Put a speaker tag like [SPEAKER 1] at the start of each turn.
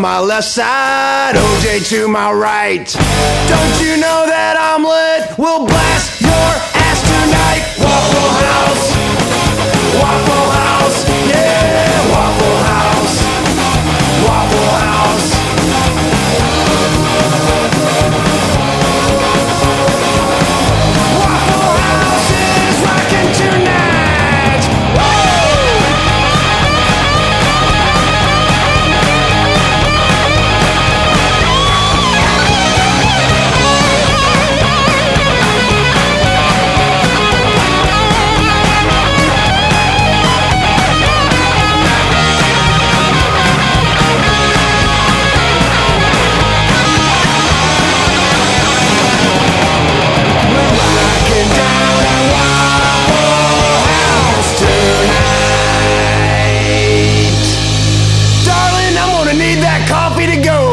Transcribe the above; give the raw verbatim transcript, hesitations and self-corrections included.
[SPEAKER 1] my left side, O J to my right. Don't you know that I'm lit? We'll blast your ass tonight. Waffle House, Waffle House, yeah, Waffle House, Waffle House. Waffle House is rocking tonight. Woo! Coffee to go.